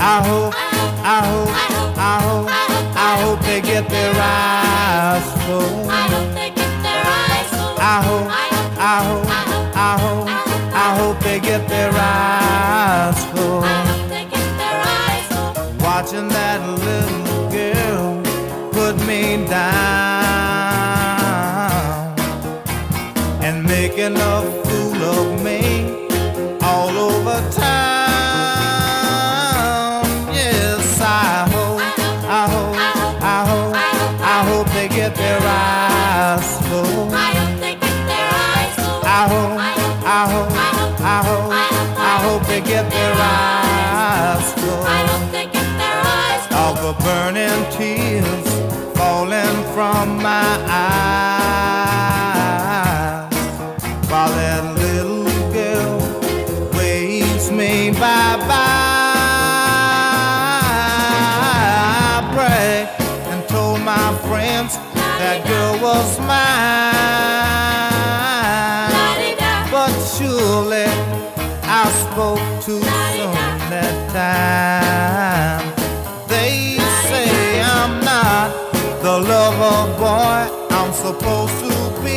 I hope, I hope, I hope, I hope they get their eyes full. I hope they get their eyes full. I hope, I hope, I hope, I hope they get their eyes full. I hope they get their eyes full. Watching that little girl put me down and making a fool of me all over town. Yes, I hope, I hope, I hope, I hope they get their eyes full. I hope they get their eyes full. I hope, I hope, I hope, I hope they get their eyes full. I hope they get their eyes full. Of the burning tears falling from my eyes, while that little girl waves me bye-bye. I prayed and told my friends that girl was mine, but surely I spoke too soon that time. They say I'm not the lover boy I'm supposed to be,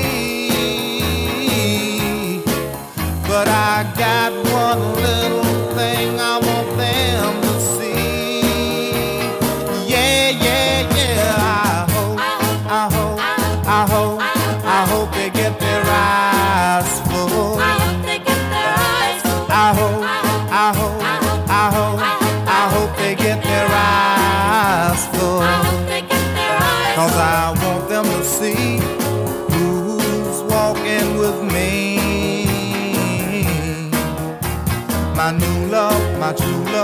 but I got one little thing I want them to see. Yeah, yeah, yeah. I hope, I hope, I hope they get their eyes full. I hope they get their eyes full. I hope, I hope, I hope, I hope they get their eyes full. I hope they get their eyes full. 'Cause I want them to see who's walking with me. My new love, my true